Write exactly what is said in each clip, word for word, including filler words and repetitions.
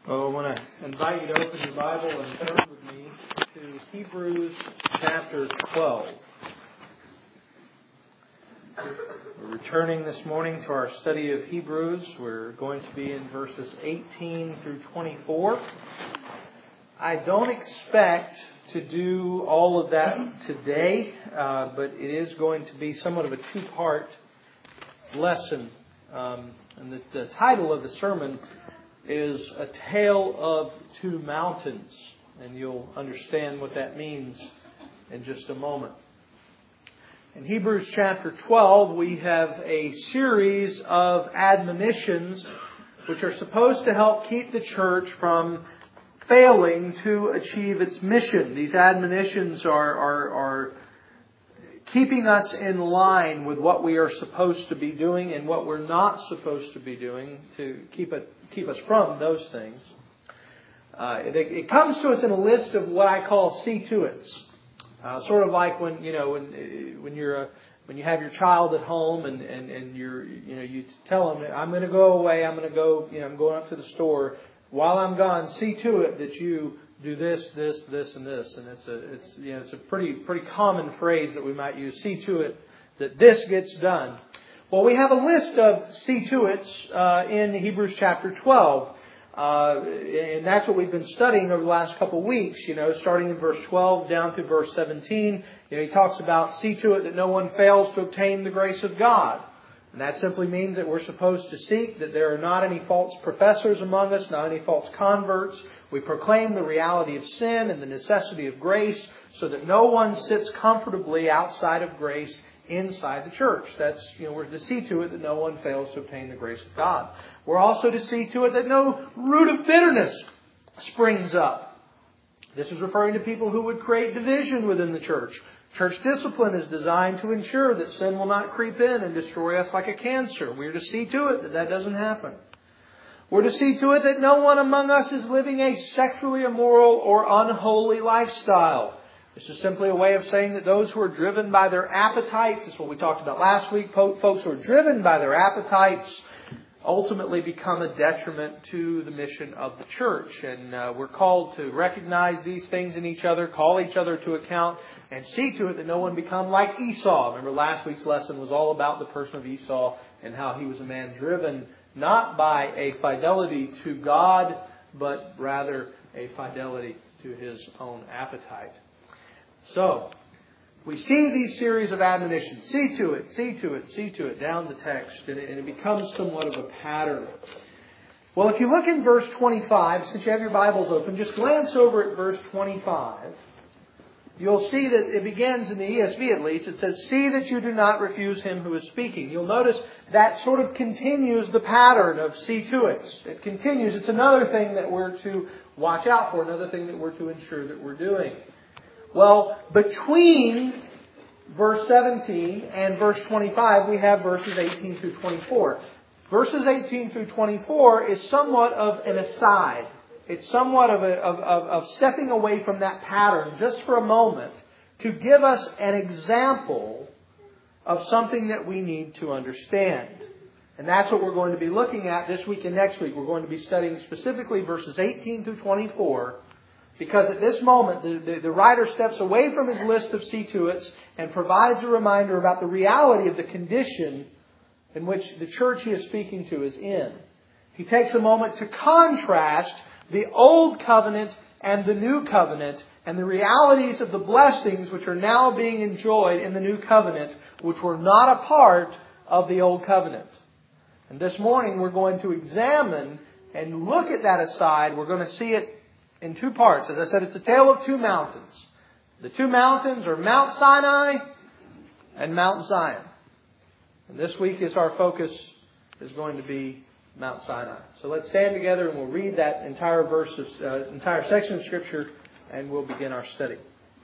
Well, I want to invite you to open your Bible and turn with me to Hebrews chapter twelve. We're returning this morning to our study of Hebrews. We're going to be in verses eighteen through twenty-four. I don't expect to do all of that today, uh, but it is going to be somewhat of a two-part lesson. Um, and the, the title of the sermon is A Tale of Two Mountains, and you'll understand what that means in just a moment. In Hebrews chapter twelve, we have a series of admonitions which are supposed to help keep the church from failing to achieve its mission. These admonitions are, are, are keeping us in line with what we are supposed to be doing and what we're not supposed to be doing to keep it keep us from those things. Uh, it, it comes to us in a list of what I call see to it's. Uh, sort of like when you know when when you're a, when you have your child at home and, and, and you're you know you tell them, I'm going to go away, I'm going to go you know I'm going up to the store. While I'm gone, see to it that you do this, this, this, and this. And it's a it's you know it's a pretty pretty common phrase that we might use. See to it that this gets done. Well, we have a list of see to it's uh, in Hebrews chapter twelve. Uh, and that's what we've been studying over the last couple of weeks, you know, starting in verse twelve down to verse seventeen. You know, he talks about see to it that no one fails to obtain the grace of God. And that simply means that we're supposed to seek that there are not any false professors among us, not any false converts. We proclaim the reality of sin and the necessity of grace so that no one sits comfortably outside of grace inside the church. That's, you know, we're to see to it that no one fails to obtain the grace of God. We're also to see to it that no root of bitterness springs up. This is referring to people who would create division within the church. Church discipline is designed to ensure that sin will not creep in and destroy us like a cancer. We're to see to it that that doesn't happen. We're to see to it that no one among us is living a sexually immoral or unholy lifestyle. This is simply a way of saying that those who are driven by their appetites, this is what we talked about last week, folks who are driven by their appetites ultimately become a detriment to the mission of the church. And uh, we're called to recognize these things in each other, call each other to account, and see to it that no one become like Esau. Remember, last week's lesson was all about the person of Esau and how he was a man driven not by a fidelity to God, but rather a fidelity to his own appetite. So, we see these series of admonitions. See to it, see to it, see to it, down the text. And it, and it becomes somewhat of a pattern. Well, if you look in verse twenty-five, since you have your Bibles open, just glance over at verse twenty-five. You'll see that it begins in the E S V at least. It says, see that you do not refuse him who is speaking. You'll notice that sort of continues the pattern of see to it. It continues. It's another thing that we're to watch out for, another thing that we're to ensure that we're doing. Well, between verse seventeen and verse twenty-five, we have verses eighteen through twenty-four. Verses eighteen through twenty-four is somewhat of an aside. It's somewhat of, a, of, of, of stepping away from that pattern just for a moment to give us an example of something that we need to understand. And that's what we're going to be looking at this week and next week. We're going to be studying specifically verses eighteen through twenty-four. Because at this moment, the, the, the writer steps away from his list of see-to-its and provides a reminder about the reality of the condition in which the church he is speaking to is in. He takes a moment to contrast the old covenant and the new covenant and the realities of the blessings which are now being enjoyed in the new covenant, which were not a part of the old covenant. And this morning we're going to examine and look at that aside. We're going to see it in two parts. As I said, it's a tale of two mountains. The two mountains are Mount Sinai and Mount Zion. And this week is our focus is going to be Mount Sinai. So let's stand together and we'll read that entire verse, of, uh, entire section of Scripture, and we'll begin our study.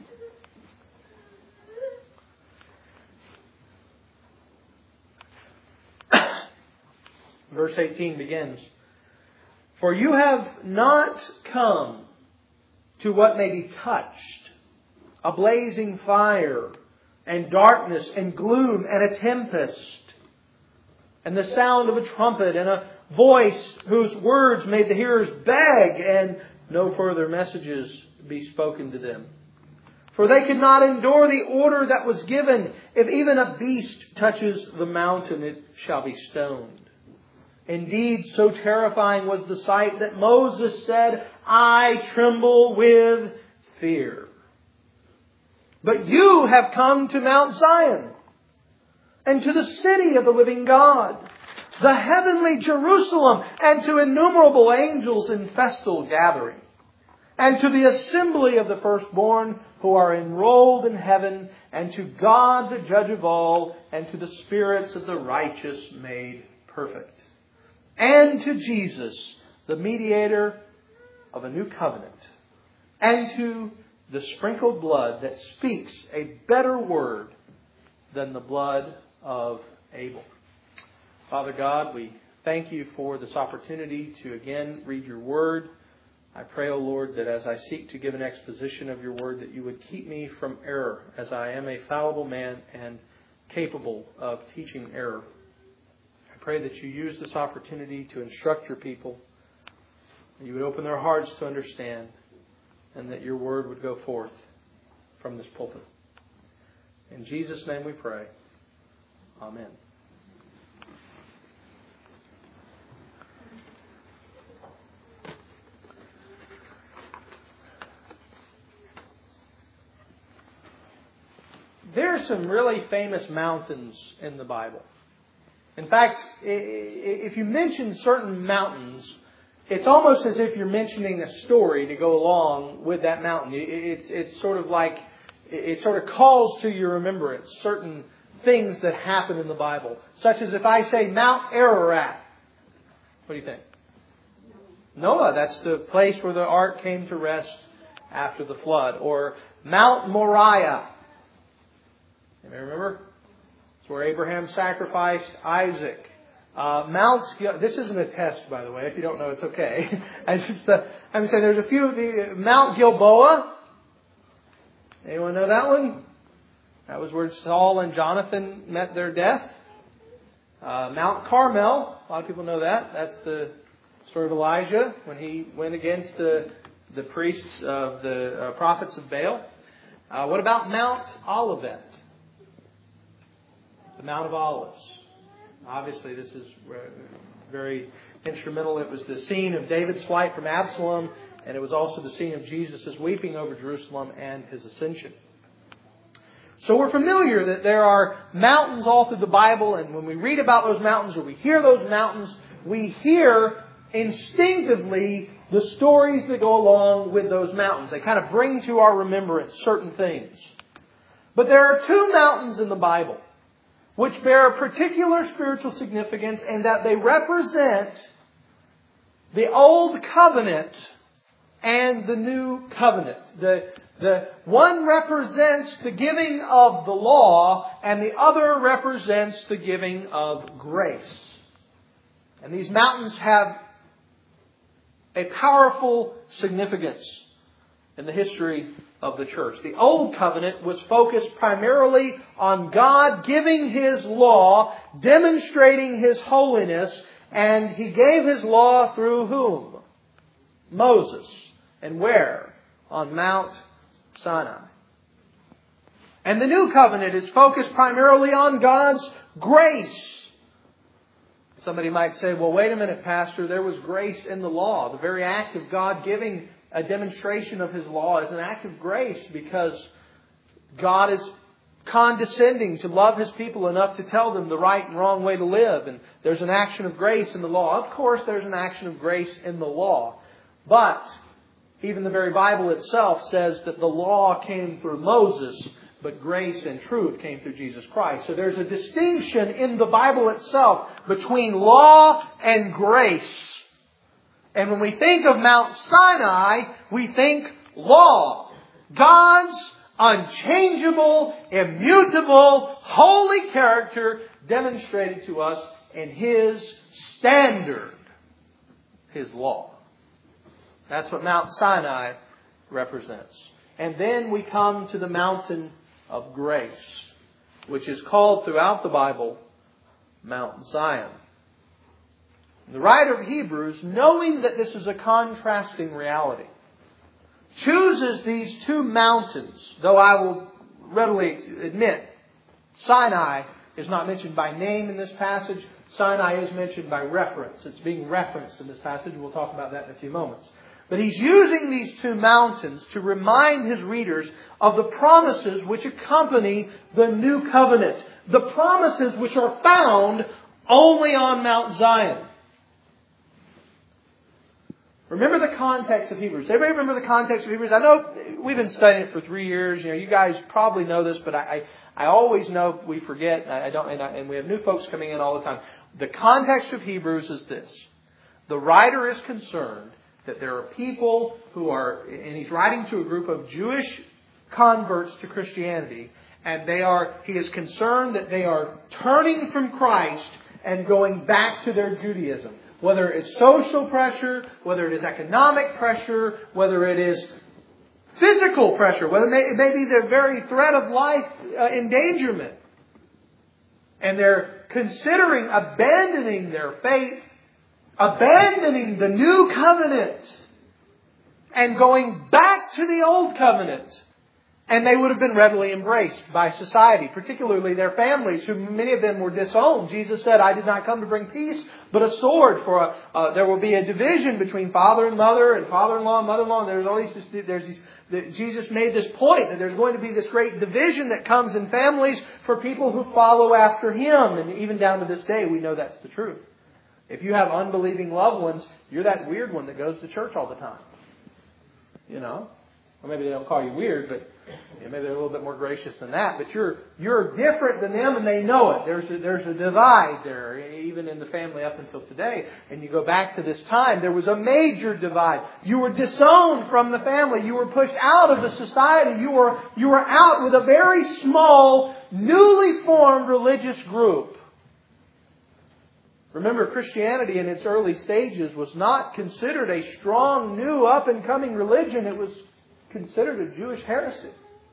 Verse eighteen begins, for you have not come to what may be touched, a blazing fire, and darkness, and gloom, and a tempest, and the sound of a trumpet, and a voice whose words made the hearers beg, and no further messages be spoken to them. For they could not endure the order that was given. If even a beast touches the mountain, it shall be stoned. Indeed, so terrifying was the sight that Moses said, I tremble with fear. But you have come to Mount Zion, and to the city of the living God, the heavenly Jerusalem, and to innumerable angels in festal gathering, and to the assembly of the firstborn who are enrolled in heaven, and to God the judge of all, and to the spirits of the righteous made perfect, and to Jesus, the mediator of a new covenant, and to the sprinkled blood that speaks a better word than the blood of Abel. Father God, we thank you for this opportunity to again read your word. I pray, O Lord, that as I seek to give an exposition of your word, that you would keep me from error, as I am a fallible man and capable of teaching error. I pray that you use this opportunity to instruct your people, that you would open their hearts to understand, and that your word would go forth from this pulpit. In Jesus' name we pray. Amen. There are some really famous mountains in the Bible. In fact, if you mention certain mountains, it's almost as if you're mentioning a story to go along with that mountain. It's it's sort of like, it sort of calls to your remembrance certain things that happen in the Bible. Such as if I say Mount Ararat. What do you think? Noah, that's the place where the ark came to rest after the flood. Or Mount Moriah. You may remember? It's where Abraham sacrificed Isaac. Uh, Mount, this isn't a test, by the way. If you don't know, it's okay. I just, uh, I'm saying there's a few. The, Mount Gilboa. Anyone know that one? That was where Saul and Jonathan met their death. Uh, Mount Carmel. A lot of people know that. That's the story of Elijah when he went against the the priests of the uh, prophets of Baal. Uh, what about Mount Olivet? The Mount of Olives. Obviously, this is very instrumental. It was the scene of David's flight from Absalom, and it was also the scene of Jesus' weeping over Jerusalem and his ascension. So we're familiar that there are mountains all through the Bible, and when we read about those mountains or we hear those mountains, we hear instinctively the stories that go along with those mountains. They kind of bring to our remembrance certain things. But there are two mountains in the Bible which bear a particular spiritual significance, and that they represent the Old Covenant and the New Covenant. The, the one represents the giving of the law, and the other represents the giving of grace. And these mountains have a powerful significance in the history of the church. The Old Covenant was focused primarily on God giving His law, demonstrating His holiness, and He gave His law through whom? Moses. And where? On Mount Sinai. And the New Covenant is focused primarily on God's grace. Somebody might say, well, wait a minute, Pastor, there was grace in the law. The very act of God giving a demonstration of His law is an act of grace, because God is condescending to love His people enough to tell them the right and wrong way to live. And there's an action of grace in the law. Of course, there's an action of grace in the law. But even the very Bible itself says that the law came through Moses, but grace and truth came through Jesus Christ. So there's a distinction in the Bible itself between law and grace. And when we think of Mount Sinai, we think law. God's unchangeable, immutable, holy character demonstrated to us in His standard, His law. That's what Mount Sinai represents. And then we come to the mountain of grace, which is called throughout the Bible Mount Zion. The writer of Hebrews, knowing that this is a contrasting reality, chooses these two mountains, though I will readily admit Sinai is not mentioned by name in this passage. Sinai is mentioned by reference. It's being referenced in this passage. We'll talk about that in a few moments. But he's using these two mountains to remind his readers of the promises which accompany the new covenant. The promises which are found only on Mount Zion. Remember the context of Hebrews. Everybody remember the context of Hebrews? I know we've been studying it for three years. You know, you guys probably know this, but I, I, I always know we forget, and I don't, and, I, and we have new folks coming in all the time. The context of Hebrews is this: the writer is concerned that there are people who are, and he's writing to a group of Jewish converts to Christianity, and they are, he is concerned that they are turning from Christ and going back to their Judaism. Whether it's social pressure, whether it is economic pressure, whether it is physical pressure, whether it may, it may be the very threat of life uh, endangerment. And they're considering abandoning their faith, abandoning the new covenant, and going back to the old covenant. And they would have been readily embraced by society, particularly their families, who many of them were disowned. Jesus said, I did not come to bring peace, but a sword. For a, uh, there will be a division between father and mother, and father-in-law and mother-in-law. And there's always this, there's these, that Jesus made this point that there's going to be this great division that comes in families for people who follow after Him. And even down to this day, we know that's the truth. If you have unbelieving loved ones, you're that weird one that goes to church all the time. You know? Or maybe they don't call you weird, but you know, maybe they're a little bit more gracious than that. But you're you're different than them, and they know it. There's a, there's a divide there, even in the family up until today. And you go back to this time, there was a major divide. You were disowned from the family. You were pushed out of the society. You were you were out with a very small, newly formed religious group. Remember, Christianity in its early stages was not considered a strong, new, up-and-coming religion. It was considered a Jewish heresy.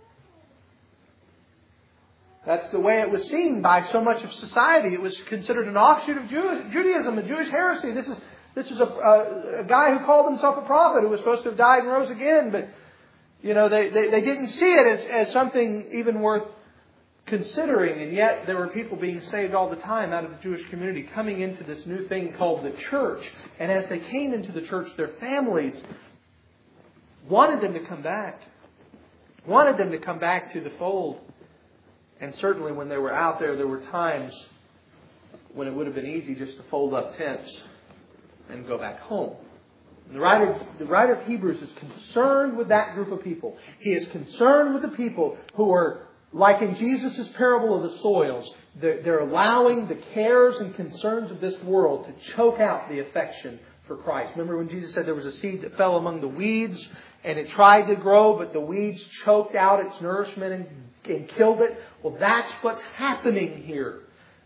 That's the way it was seen by so much of society. It was considered an offshoot of Jew- Judaism, a Jewish heresy. This is this is a, a, a guy who called himself a prophet who was supposed to have died and rose again. But, you know, they, they, they didn't see it as, as something even worth considering. And yet there were people being saved all the time out of the Jewish community, coming into this new thing called the church. And as they came into the church, their families wanted them to come back. Wanted them to come back to the fold. And certainly when they were out there, there were times when it would have been easy just to fold up tents and go back home. And the writer, the writer of Hebrews is concerned with that group of people. He is concerned with the people who are, like in Jesus' parable of the soils, they're, they're allowing the cares and concerns of this world to choke out the affection for Christ. Remember when Jesus said there was a seed that fell among the weeds and it tried to grow, but the weeds choked out its nourishment and, and killed it? Well, that's what's happening here.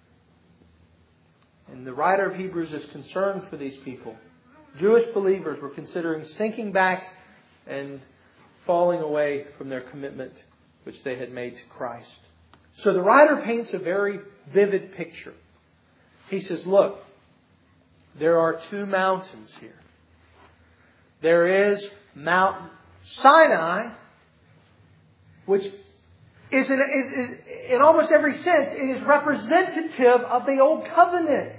And the writer of Hebrews is concerned for these people. Jewish believers were considering sinking back and falling away from their commitment which they had made to Christ. So the writer paints a very vivid picture. He says, look, there are two mountains here. There is Mount Sinai, which is in, is, is, in almost every sense, it is representative of the Old Covenant.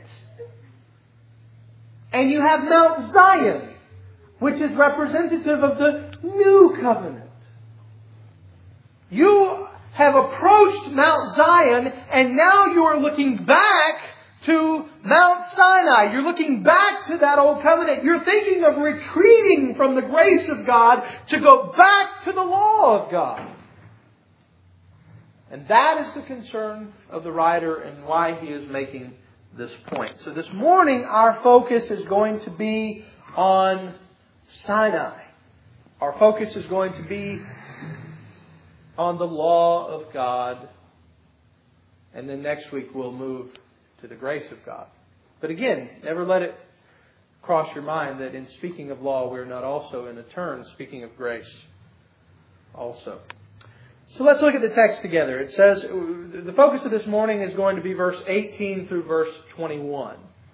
And you have Mount Zion, which is representative of the New Covenant. You have approached Mount Zion, and now you are looking back to Mount Sinai. You're looking back to that Old Covenant. You're thinking of retreating from the grace of God to go back to the law of God. And that is the concern of the writer and why he is making this point. So this morning our focus is going to be on Sinai. Our focus is going to be on the law of God. And then next week we'll move to the grace of God. But again, never let it cross your mind that in speaking of law, we're not also in a turn speaking of grace also. So let's look at the text together. It says, the focus of this morning is going to be verse eighteen through verse twenty-one.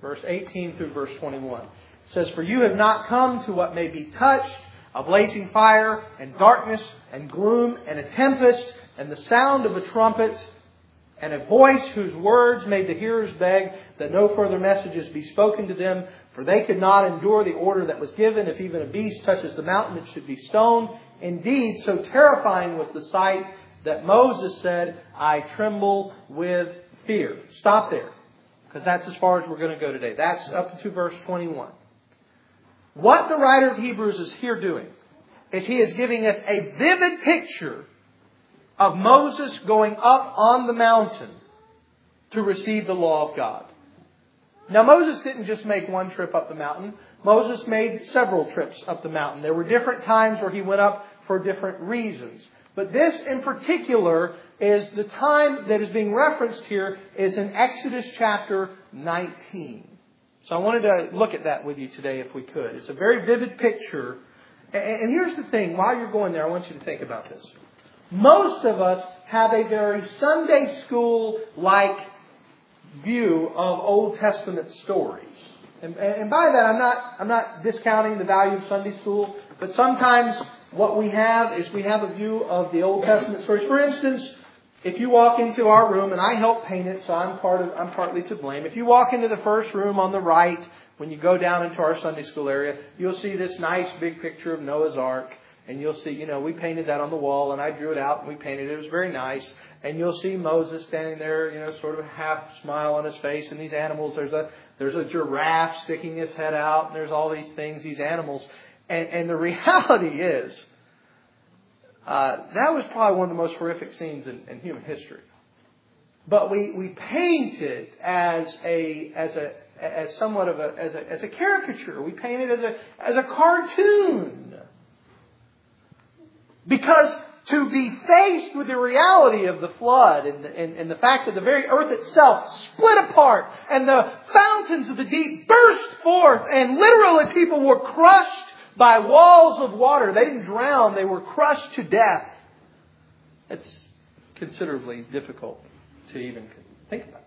verse eighteen through verse twenty-one. It says, "For you have not come to what may be touched, a blazing fire, and darkness, and gloom, and a tempest, and the sound of a trumpet, and a voice whose words made the hearers beg that no further messages be spoken to them, for they could not endure the order that was given. If even a beast touches the mountain, it should be stoned. Indeed, so terrifying was the sight that Moses said, 'I tremble with fear.'" Stop there, because that's as far as we're going to go today. That's up to verse twenty-one. What the writer of Hebrews is here doing is he is giving us a vivid picture of Moses going up on the mountain to receive the law of God. Now, Moses didn't just make one trip up the mountain. Moses made several trips up the mountain. There were different times where he went up for different reasons. But this in particular is the time that is being referenced here is in Exodus chapter nineteen. So I wanted to look at that with you today if we could. It's a very vivid picture. And here's the thing. While you're going there, I want you to think about this. Most of us have a very Sunday school-like view of Old Testament stories. And, and by that, I'm not, I'm not discounting the value of Sunday school. But sometimes what we have is we have a view of the Old Testament stories. For instance, if you walk into our room, and I helped paint it, so I'm part of, I'm partly to blame. If you walk into the first room on the right, when you go down into our Sunday school area, you'll see this nice big picture of Noah's Ark. And you'll see, you know, we painted that on the wall, and I drew it out, and we painted it. It was very nice. And you'll see Moses standing there, you know, sort of a half smile on his face. And these animals, there's a there's a giraffe sticking his head out, and there's all these things, these animals. And, and the reality is, uh, that was probably one of the most horrific scenes in, in human history. But we, we paint it as a as a as somewhat of a as a as a caricature. We paint it as a as a cartoon. Because to be faced with the reality of the flood and the, and, and the fact that the very earth itself split apart and the fountains of the deep burst forth and literally people were crushed by walls of water. They didn't drown. They were crushed to death. It's considerably difficult to even think about.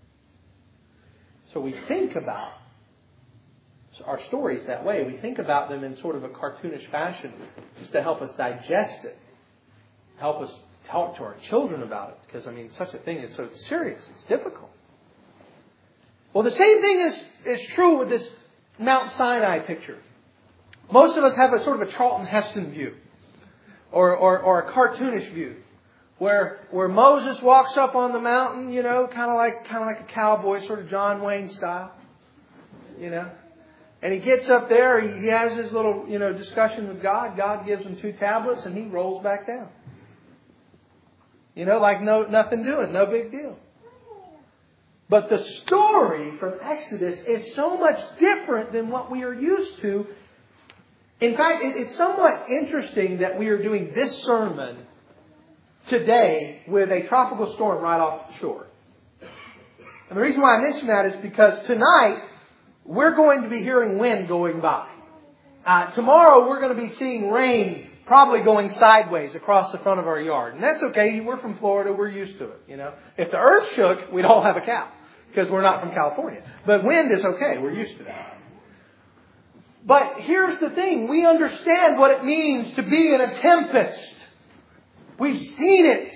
So we think about our stories that way. We think about them in sort of a cartoonish fashion just to help us digest it. Help us talk to our children about it. Because, I mean, such a thing is so serious. It's difficult. Well, the same thing is, is true with this Mount Sinai picture. Most of us have a sort of a Charlton Heston view. Or, or, or a cartoonish view. Where, where Moses walks up on the mountain, you know, kind of like, kind of like a cowboy, sort of John Wayne style. You know. And he gets up there, he has his little, you know, discussion with God. God gives him two tablets and he rolls back down. You know, like no nothing doing, no big deal. But the story from Exodus is so much different than what we are used to. In fact, it, it's somewhat interesting that we are doing this sermon today with a tropical storm right off the shore. And the reason why I mention that is because tonight, we're going to be hearing wind going by. Uh, tomorrow we're going to be seeing rain probably going sideways across the front of our yard. And that's okay. We're from Florida. We're used to it. You know, if the earth shook, we'd all have a cow because we're not from California. But wind is okay. We're used to that. But here's the thing. We understand what it means to be in a tempest. We've seen it.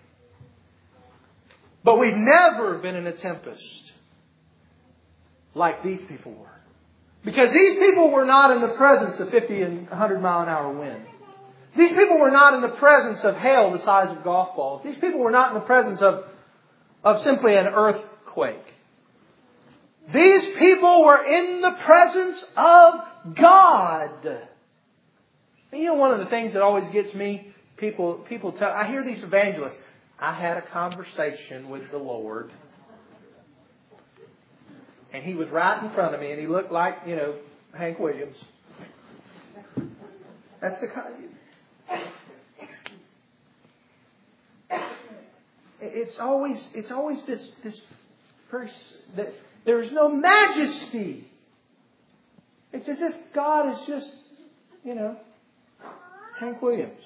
But we've never been in a tempest like these people were. Because these people were not in the presence of fifty and one hundred mile an hour wind. These people were not in the presence of hail the size of golf balls. These people were not in the presence of, of simply an earthquake. These people were in the presence of God. And you know, one of the things that always gets me, people, people tell, I hear these evangelists, I had a conversation with the Lord. And he was right in front of me, and he looked like, you know, Hank Williams. That's the kind. It's always, it's always this, this very. That there is no majesty. It's as if God is just, you know, Hank Williams.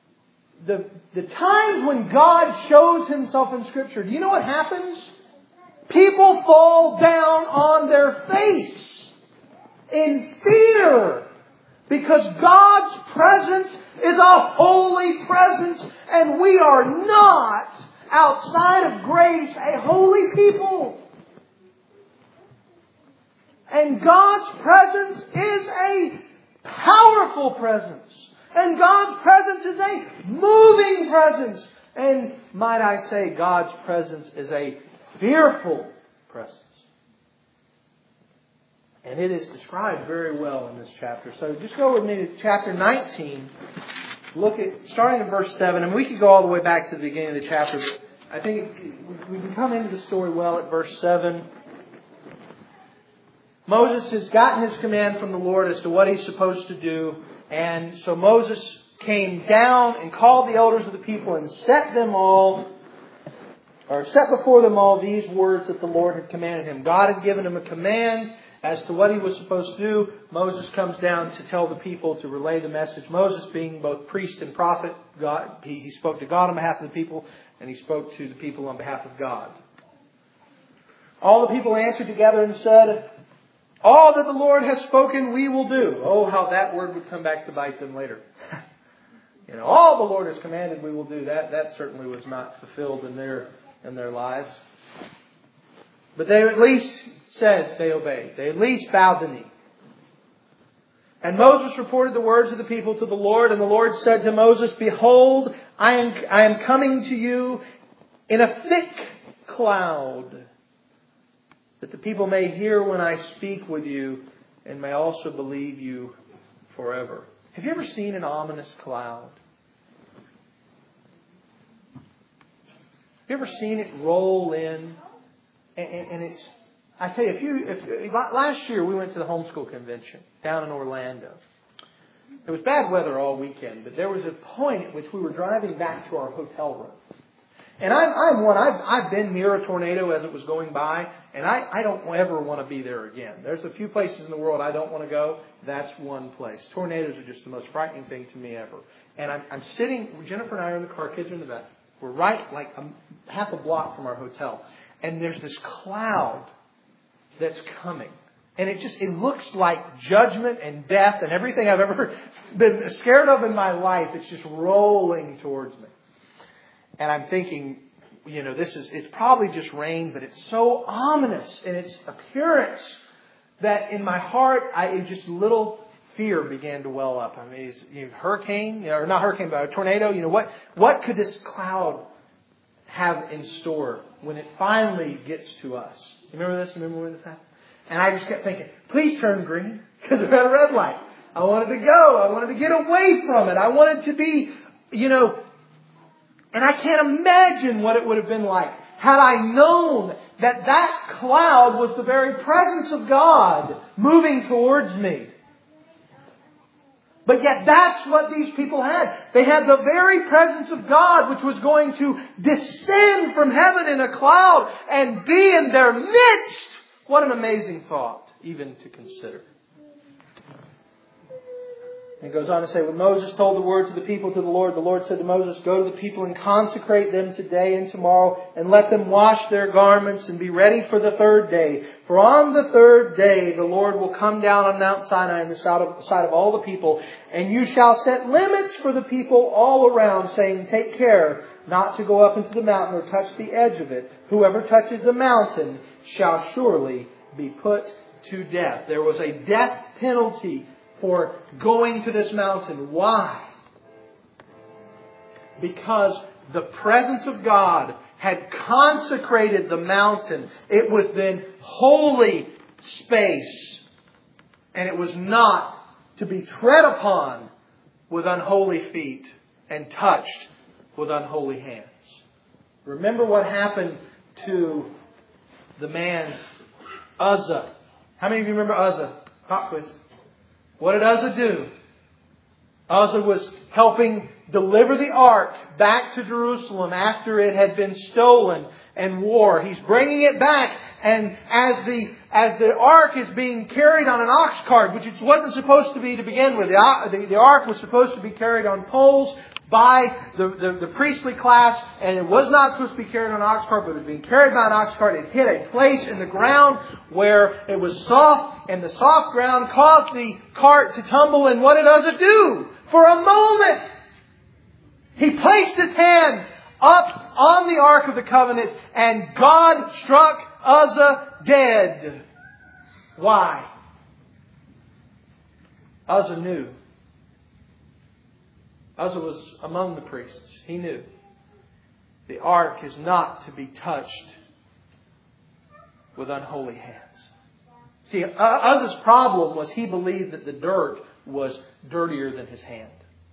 The, the times when God shows Himself in Scripture, do you know what happens? people fall down on their face in fear. Because God's presence is a holy presence, and we are not, outside of grace, a holy people. And God's presence is a powerful presence. And God's presence is a moving presence. And might I say, God's presence is a fearful presence. And it is described very well in this chapter. So just go with me to chapter nineteen. Look at, starting at verse seven. And we could go all the way back to the beginning of the chapter. But I think we can come into the story well at verse seven. Moses has gotten his command from the Lord as to what he's supposed to do. And so Moses came down and called the elders of the people and set them all, or set before them all these words that the Lord had commanded him. God had given him a command as to what he was supposed to do. Moses comes down to tell the people to relay the message. Moses, being both priest and prophet, God, he, he spoke to God on behalf of the people, and he spoke to the people on behalf of God. All the people answered together and said, all that the Lord has spoken, we will do. Oh, how that word would come back to bite them later. You know, all the Lord has commanded, we will do. That that certainly was not fulfilled in their in their lives. But they at least said they obeyed. They at least bowed the knee. And Moses reported the words of the people to the Lord. And the Lord said to Moses, behold, I am, I am coming to you in a thick cloud, that the people may hear when I speak with you and may also believe you forever. Have you ever seen an ominous cloud? Have you ever seen it roll in? And, and, and it's, I tell you, if you, if, last year we went to the homeschool convention down in Orlando. It was bad weather all weekend, but there was a point at which we were driving back to our hotel room. And I'm, I'm one, I've, I've been near a tornado as it was going by, and I, I don't ever want to be there again. There's a few places in the world I don't want to go. That's one place. Tornadoes are just the most frightening thing to me ever. And I'm, I'm sitting, Jennifer and I are in the car, kids are in the back. We're right like a, half a block from our hotel. And there's this cloud that's coming. And it just, it looks like judgment and death and everything I've ever been scared of in my life. It's just rolling towards me. And I'm thinking, you know, this is, it's probably just rain, but it's so ominous in its appearance that in my heart, I it just little fear began to well up. I mean, it's, you know, hurricane, or not hurricane, but a tornado, you know, what, what could this cloud have in store when it finally gets to us? You remember this? Remember when this happened? And I just kept thinking, please turn green, because we're at a red light. I wanted to go. I wanted to get away from it. I wanted to be, you know, and I can't imagine what it would have been like had I known that that cloud was the very presence of God moving towards me. But yet that's what these people had. They had the very presence of God, which was going to descend from heaven in a cloud and be in their midst. What an amazing thought, even to consider. And it goes on to say, when Moses told the words of the people to the Lord, the Lord said to Moses, go to the people and consecrate them today and tomorrow, and let them wash their garments and be ready for the third day. For on the third day the Lord will come down on Mount Sinai in the sight of, sight of all the people, and you shall set limits for the people all around, saying, take care not to go up into the mountain or touch the edge of it. Whoever touches the mountain shall surely be put to death. There was a death penalty for going to this mountain. Why? Because the presence of God had consecrated the mountain. It was then holy space. And it was not to be tread upon with unholy feet and touched with unholy hands. Remember what happened to the man Uzzah. How many of you remember Uzzah? Pop quiz. What did Uzzah do? Uzzah was helping deliver the ark back to Jerusalem after it had been stolen and war. He's bringing it back, and as the as the ark is being carried on an ox cart, which it wasn't supposed to be to begin with, the, the, the ark was supposed to be carried on poles by the, the, the priestly class, and it was not supposed to be carried on an ox cart, but it was being carried by an ox cart. It hit a place in the ground where it was soft, and the soft ground caused the cart to tumble, and what does it do? For a moment, he placed his hand up on the Ark of the Covenant, and God struck Uzzah dead. Why? Uzzah knew. Uzzah was among the priests. He knew. The ark is not to be touched with unholy hands. See, Uzzah's problem was he believed that the dirt was dirtier than his hand.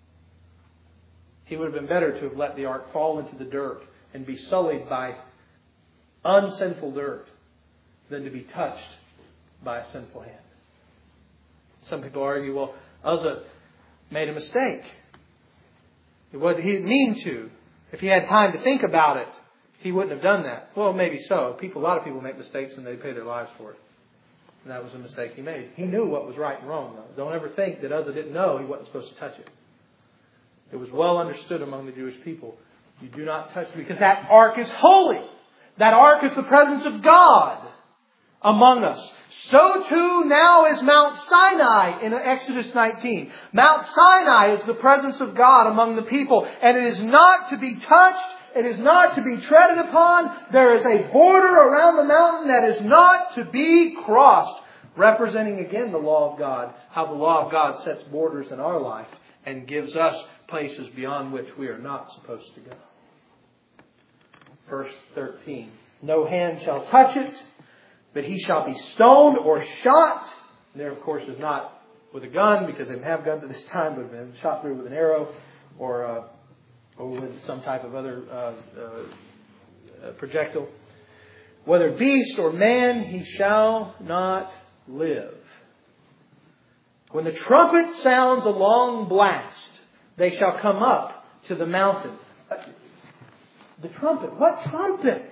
He would have been better to have let the ark fall into the dirt and be sullied by unsinful dirt than to be touched by a sinful hand. Some people argue, well, Uzzah made a mistake. He didn't mean to. If he had time to think about it, he wouldn't have done that. Well, maybe so. People, a lot of people make mistakes and they pay their lives for it. And that was a mistake he made. He knew what was right and wrong, though. Don't ever think that Uzzah didn't know he wasn't supposed to touch it. It was well understood among the Jewish people. You do not touch it because that ark is holy. That ark is the presence of God among us. So too now is Mount Sinai in Exodus nineteen. Mount Sinai is the presence of God among the people. And it is not to be touched. It is not to be treaded upon. There is a border around the mountain that is not to be crossed. Representing again the law of God. How the law of God sets borders in our life and gives us places beyond which we are not supposed to go. Verse thirteen. No hand shall touch it, but he shall be stoned or shot. And there, of course, is not with a gun, because they didn't have guns at this time, but have been shot through with an arrow or, uh, or with some type of other uh, uh, projectile. Whether beast or man, he shall not live. When the trumpet sounds a long blast, they shall come up to the mountain. The trumpet. What trumpet?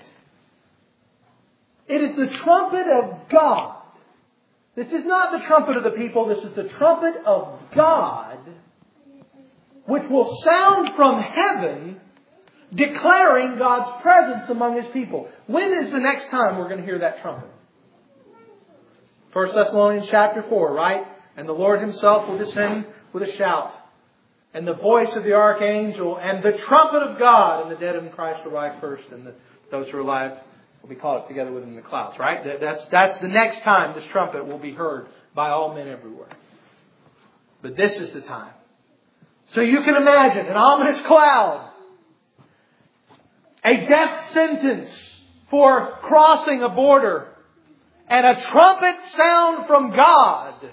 It is the trumpet of God. This is not the trumpet of the people. This is the trumpet of God, which will sound from heaven, declaring God's presence among His people. When is the next time we're going to hear that trumpet? First Thessalonians chapter four, right? And the Lord Himself will descend with a shout, and the voice of the archangel, and the trumpet of God, and the dead in Christ will rise first, and the, those who are alive will be caught up together within the clouds, right? That, that's, that's the next time this trumpet will be heard by all men everywhere. But this is the time. So you can imagine an ominous cloud, a death sentence for crossing a border, and a trumpet sound from God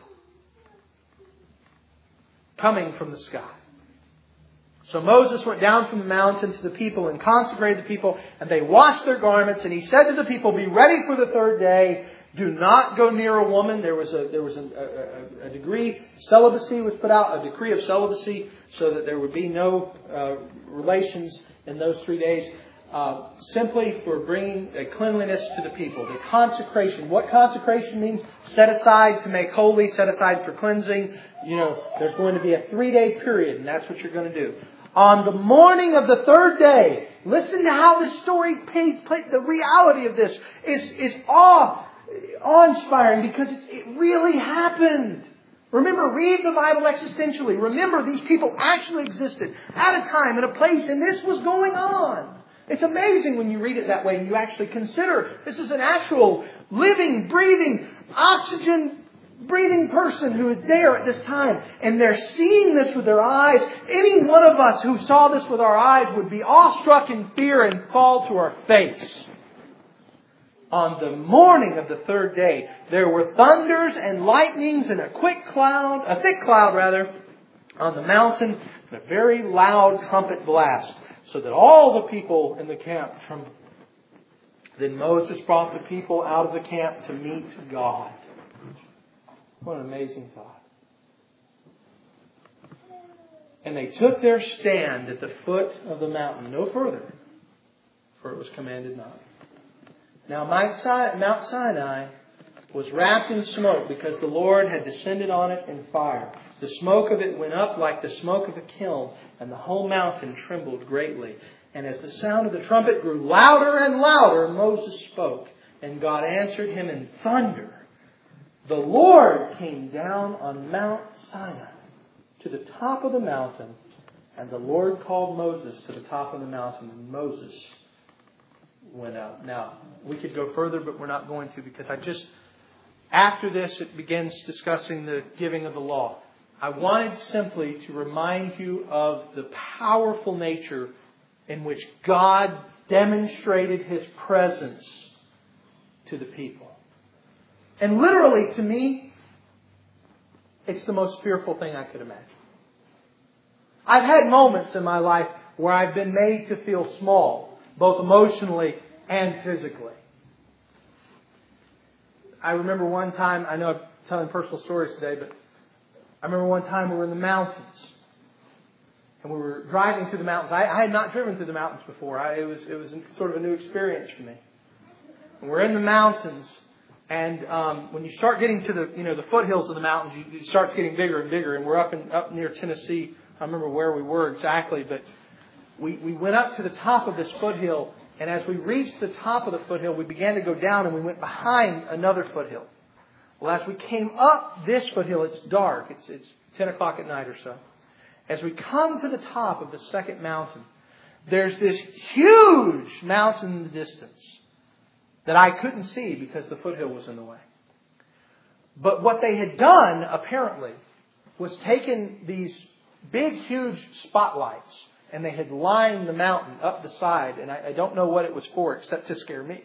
coming from the sky. So Moses went down from the mountain to the people and consecrated the people, and they washed their garments. And he said to the people, "Be ready for the third day. Do not go near a woman." There was a there was a, a, a degree celibacy was put out, a decree of celibacy, so that there would be no uh, relations in those three days. Uh, simply for bringing a cleanliness to the people. The consecration. What consecration means? Set aside to make holy, set aside for cleansing. You know, there's going to be a three-day period, and that's what you're going to do. On the morning of the third day, listen to how this story pays, play, the reality of this is, is awe, awe-inspiring, because it's, it really happened. Remember, read the Bible existentially. Remember, these people actually existed at a time and a place, and this was going on. It's amazing when you read it that way and you actually consider this is an actual living, breathing, oxygen breathing person who is there at this time. And they're seeing this with their eyes. Any one of us who saw this with our eyes would be awestruck in fear and fall to our face. On the morning of the third day, there were thunders and lightnings and a quick cloud, a thick cloud rather, on the mountain, and a very loud trumpet blast, so that all the people in the camp trembled. Then Moses brought the people out of the camp to meet God. What an amazing thought. And they took their stand at the foot of the mountain, no further, for it was commanded not. Now Mount Sinai was wrapped in smoke because the Lord had descended on it in fire. The smoke of it went up like the smoke of a kiln, and the whole mountain trembled greatly. And as the sound of the trumpet grew louder and louder, Moses spoke, and God answered him in thunder. The Lord came down on Mount Sinai to the top of the mountain, and the Lord called Moses to the top of the mountain, and Moses went up. Now, we could go further, but we're not going to, because I just, after this, it begins discussing the giving of the law. I wanted simply to remind you of the powerful nature in which God demonstrated His presence to the people. And literally, to me, it's the most fearful thing I could imagine. I've had moments in my life where I've been made to feel small, both emotionally and physically. I remember one time, I know I'm telling personal stories today, but I remember one time we were in the mountains. And we were driving through the mountains. I, I had not driven through the mountains before. I, it was it was sort of a new experience for me. And we're in the mountains, and um, when you start getting to the you know the foothills of the mountains, you, it starts getting bigger and bigger. And we're up in up near Tennessee. I remember where we were exactly, but we we went up to the top of this foothill, and as we reached the top of the foothill, we began to go down, and we went behind another foothill. Well, as we came up this foothill, it's dark. It's it's ten o'clock at night or so. As we come to the top of the second mountain, there's this huge mountain in the distance that I couldn't see because the foothill was in the way. But what they had done, apparently, was taken these big, huge spotlights and they had lined the mountain up the side. And I, I don't know what it was for except to scare me.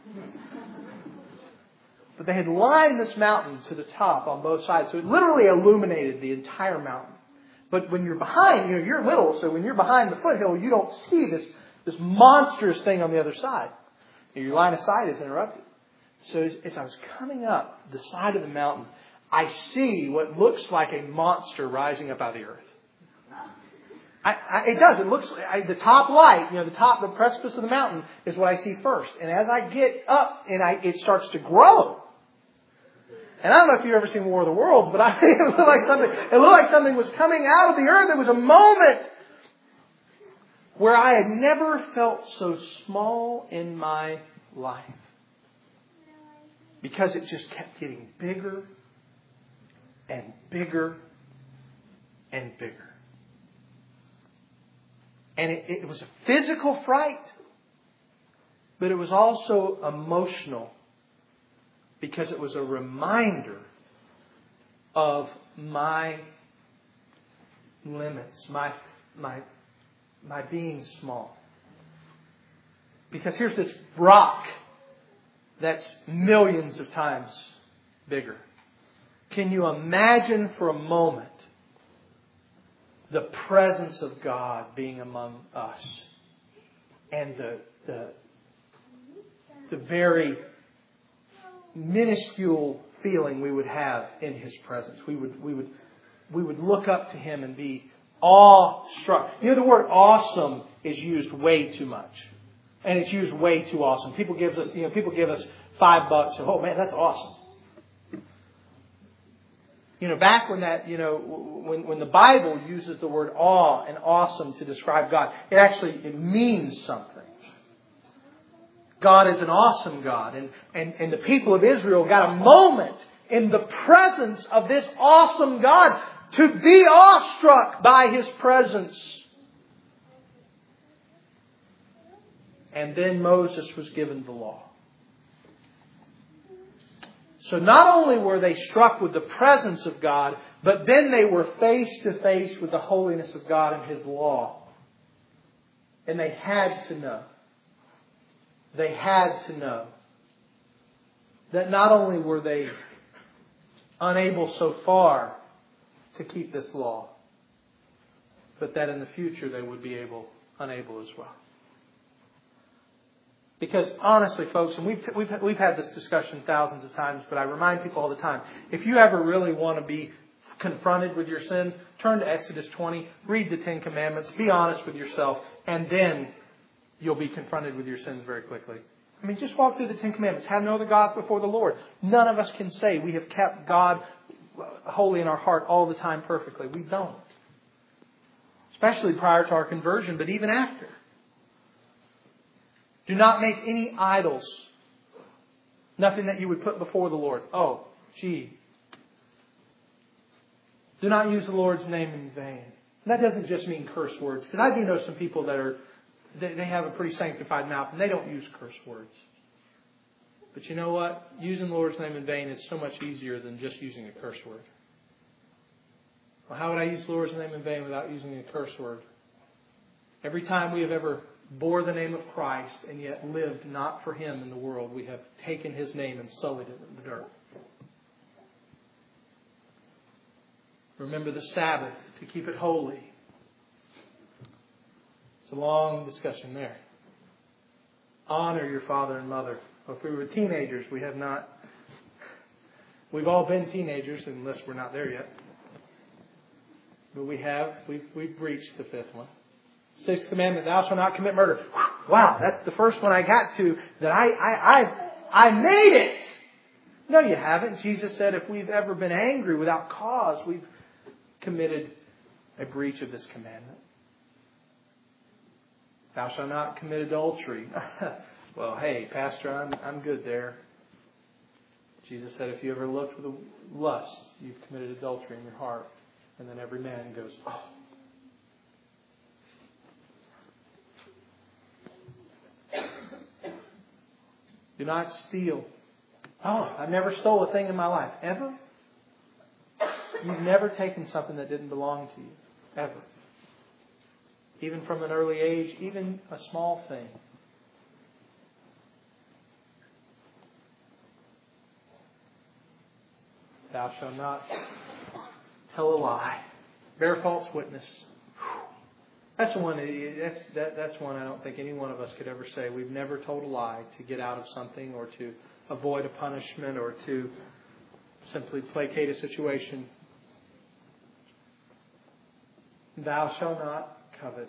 But they had lined this mountain to the top on both sides. So it literally illuminated the entire mountain. But when you're behind, you know, you're little, so when you're behind the foothill, you don't see this, this monstrous thing on the other side. Your line of sight is interrupted. So as, as I was coming up the side of the mountain, I see what looks like a monster rising up out of the earth. I, I, it does. It looks I, the top light, you know, the top, the precipice of the mountain is what I see first. And as I get up, and I, it starts to grow. And I don't know if you've ever seen War of the Worlds, but I it looked like something. It looked like something was coming out of the earth. There was a moment where I had never felt so small in my life, because it just kept getting bigger and bigger and bigger. And it, it was a physical fright, but it was also emotional. Because it was a reminder of my limits, my my my being small. Because here's this rock that's millions of times bigger. Can you imagine for a moment the presence of God being among us and the the the very minuscule feeling we would have in His presence? We would we would we would look up to Him and be awestruck. You know, the word awesome is used way too much. And it's used way too awesome. People give us, you know, people give us five bucks and, oh man, that's awesome. You know, back when that, you know, when, when the Bible uses the word awe and awesome to describe God, it actually, it means something. God is an awesome God. And, and, and the people of Israel got a moment in the presence of this awesome God to be awestruck by His presence. And then Moses was given the law. So not only were they struck with the presence of God, but then they were face to face with the holiness of God and His law. And they had to know. They had to know that not only were they unable so far to keep this law, but that in the future they would be able, unable as well. Because honestly, folks, and we've we've we've had this discussion thousands of times, but I remind people all the time: if you ever really want to be confronted with your sins, turn to Exodus twenty, read the Ten Commandments, be honest with yourself, and then you'll be confronted with your sins very quickly. I mean, just walk through the Ten Commandments. Have no other gods before the Lord. None of us can say we have kept God holy in our heart all the time perfectly. We don't. Especially prior to our conversion, but even after. Do not make any idols. Nothing that you would put before the Lord. Oh, gee. Do not use the Lord's name in vain. And that doesn't just mean curse words. Because I do know some people that are, they, they have a pretty sanctified mouth and they don't use curse words. But you know what? Using the Lord's name in vain is so much easier than just using a curse word. Well, how would I use the Lord's name in vain without using a curse word? Every time we have ever bore the name of Christ and yet lived not for Him in the world, we have taken His name and sullied it in the dirt. Remember the Sabbath to keep it holy. It's a long discussion there. Honor your father and mother. Well, if we were teenagers, we have not. We've all been teenagers, unless we're not there yet. But we have. We've we've reached the fifth one. Sixth commandment: Thou shalt not commit murder. Wow, that's the first one I got to. That I I I I made it. No, you haven't. Jesus said, if we've ever been angry without cause, we've committed a breach of this commandment. Thou shalt not commit adultery. Well, hey, Pastor, I'm I'm good there. Jesus said, if you ever looked with lust, you've committed adultery in your heart. And then every man goes, oh. Do not steal. Oh, I've never stole a thing in my life. Ever? You've never taken something that didn't belong to you. Ever. Even from an early age, even a small thing. Thou shalt not tell a lie. Bear false witness. That's one. That's that, that's one I don't think any one of us could ever say. We've never told a lie to get out of something, or to avoid a punishment, or to simply placate a situation. Thou shalt not covet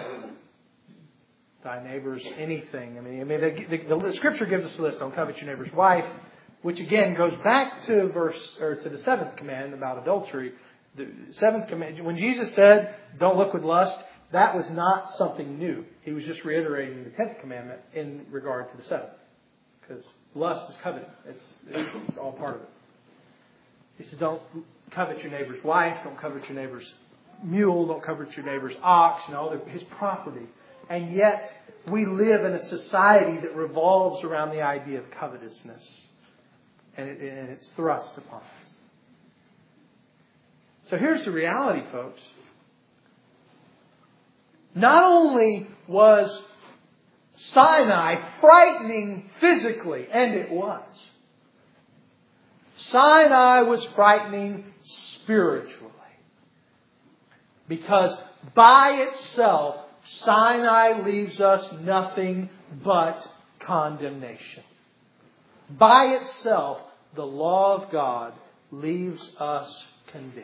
thy neighbor's anything. I mean, I mean, the, the, the Scripture gives us a list. Don't covet your neighbor's wife, which again goes back to verse or to the seventh command about adultery. The seventh command, when Jesus said, "Don't look with lust," that was not something new. He was just reiterating the tenth commandment in regard to the seventh, because lust is coveting. It's, it's all part of it. He said, "Don't covet your neighbor's wife. Don't covet your neighbor's mule. Don't covet your neighbor's ox." You know, his property. And yet, we live in a society that revolves around the idea of covetousness, and, it, and it's thrust upon us. So here's the reality, folks. Not only was Sinai frightening physically, and it was. Sinai was frightening spiritually. Because by itself, Sinai leaves us nothing but condemnation. By itself, the law of God leaves us condemned.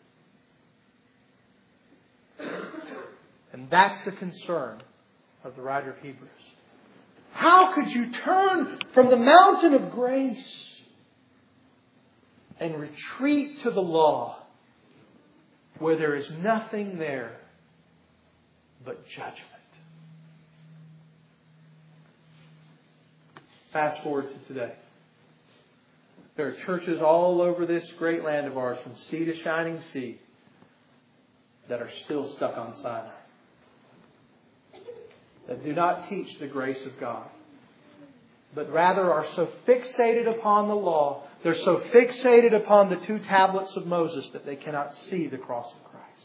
And that's the concern of the writer of Hebrews. How could you turn from the mountain of grace and retreat to the law where there is nothing there but judgment? Fast forward to today. There are churches all over this great land of ours, from sea to shining sea, that are still stuck on Sinai. That do not teach the grace of God, but rather are so fixated upon the law, they're so fixated upon the two tablets of Moses that they cannot see the cross of Christ.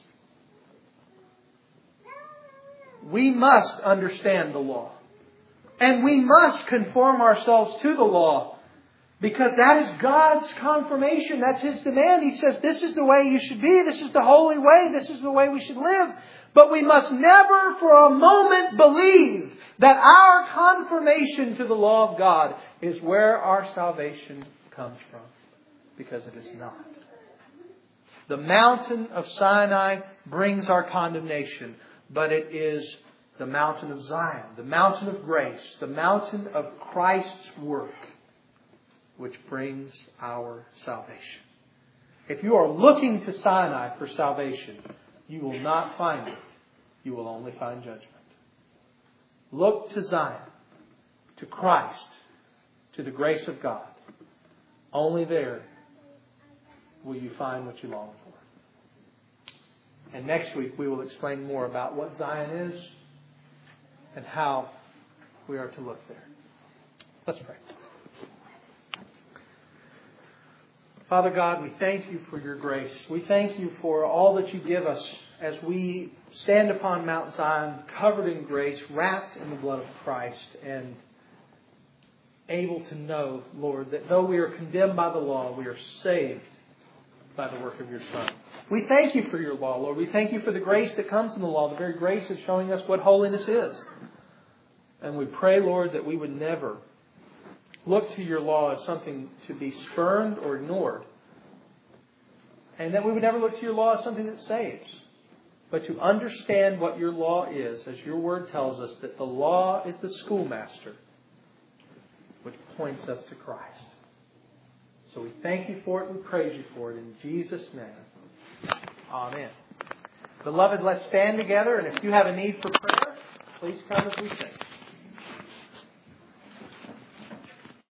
We must understand the law. And we must conform ourselves to the law, because that is God's confirmation. That's His demand. He says, this is the way you should be. This is the holy way. This is the way we should live. But we must never for a moment believe that our confirmation to the law of God is where our salvation comes from. Because it is not. The mountain of Sinai brings our condemnation. But it is the mountain of Zion, the mountain of grace, the mountain of Christ's work, which brings our salvation. If you are looking to Sinai for salvation, you will not find it. You will only find judgment. Look to Zion, to Christ, to the grace of God. Only there will you find what you long for. And next week we will explain more about what Zion is and how we are to look there. Let's pray. Father God, we thank you for your grace. We thank you for all that you give us as we stand upon Mount Zion, covered in grace, wrapped in the blood of Christ, and able to know, Lord, that though we are condemned by the law, we are saved by the work of your Son. We thank you for your law, Lord. We thank you for the grace that comes in the law, the very grace of showing us what holiness is. And we pray, Lord, that we would never look to your law as something to be spurned or ignored. And that we would never look to your law as something that saves. But to understand what your law is, as your word tells us, that the law is the schoolmaster which points us to Christ. So we thank you for it. We praise you for it. In Jesus' name. Amen. Beloved, let's stand together. And if you have a need for prayer, please come as we sing.